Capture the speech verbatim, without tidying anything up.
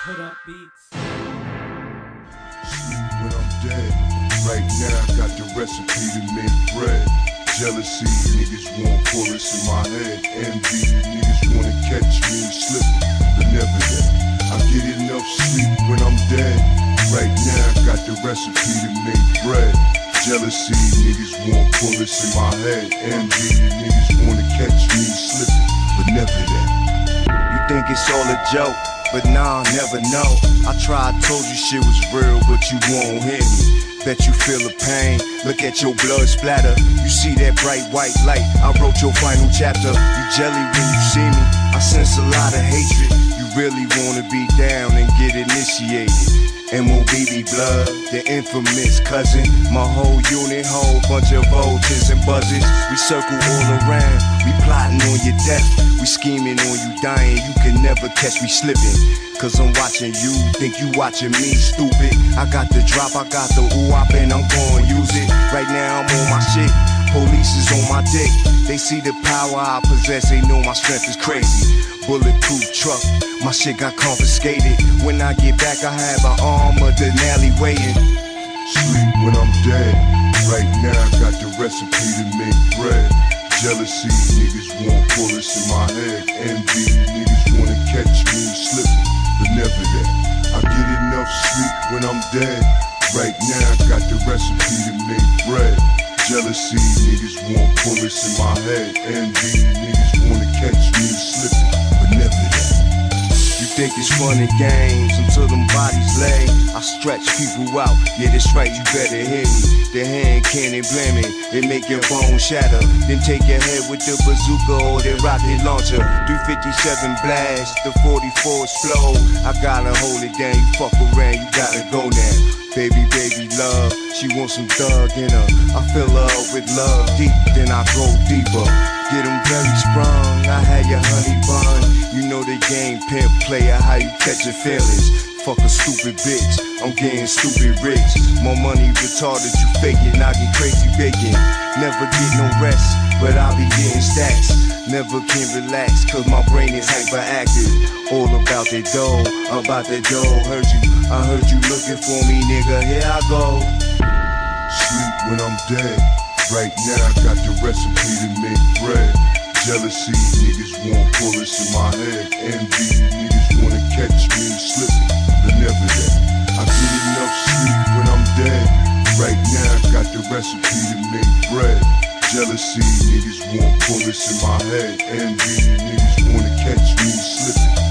Put up beats. Sleep when I'm dead. Right now I got the recipe to make bread. Jealousy, niggas want bullets in my head. Envy, niggas wanna catch me slipping, but never that. I get enough sleep when I'm dead. Right now I got the recipe to make bread. Jealousy, niggas want bullets in my head. Envy, niggas wanna catch me slipping, but never that. You think it's all a joke, but nah, never know. I tried, told you shit was real, but you won't hear me. Bet you feel the pain, look at your blood splatter. You see that bright white light, I wrote your final chapter. You jelly when you see me, I sense a lot of hatred. You really wanna be down and get initiated. M O B B blood, the infamous cousin. My whole unit, whole bunch of vultures and buzzers. We circle all around, we plotting on your death. We scheming on you dying, you can never catch me slipping. Cause I'm watching you, think you watching me, stupid. I got the drop, I got the ooh-wop and I'm gonna use it. Right now I'm on my shit, police is on my dick. They see the power I possess, they know my strength is crazy. Bulletproof truck, my shit got confiscated. When I get back I have an arm of Denali waiting. Sleep when I'm dead. Right now I got the recipe to make bread. Jealousy, niggas want bullets in my head. Envy, niggas wanna catch me slipping, but never that. I get enough sleep when I'm dead. Right now I got the recipe to make bread. Jealousy, niggas want bullets in my head. Envy, niggas wanna catch me slipping, but never that. You think it's fun and games until them bodies lay. I stretch people out, yeah that's right, you better hear me. The hand cannon blame it, it make your bones shatter. Then take your head with the bazooka or the rocket launcher. three fifty-seven blast, the forty-four explode. I gotta hold it down, you fuck around, you gotta go now. Baby, baby, love, she wants some thug in her. I fill her up with love deep, then I go deeper. Get them very sprung, I had your honey bun. You know the game, pimp player, how you catch your feelings. Fuck a stupid bitch, I'm getting stupid rich. More money retarded, you faking, I get crazy bacon. Never get no rest, but I be getting stacks. Never can relax, cause my brain is hyperactive. All about that dough, about that dough. Heard you, I heard you looking for me, nigga, here I go. Sleep when I'm dead. Right now I got the recipe to make bread. Jealousy, niggas want bullets in my head. Envy, niggas wanna catch me slipping, but never that. I get enough sleep when I'm dead. Right now I got the recipe to make bread. Jealousy, niggas want bullets in my head. Envy, niggas wanna catch me slipping.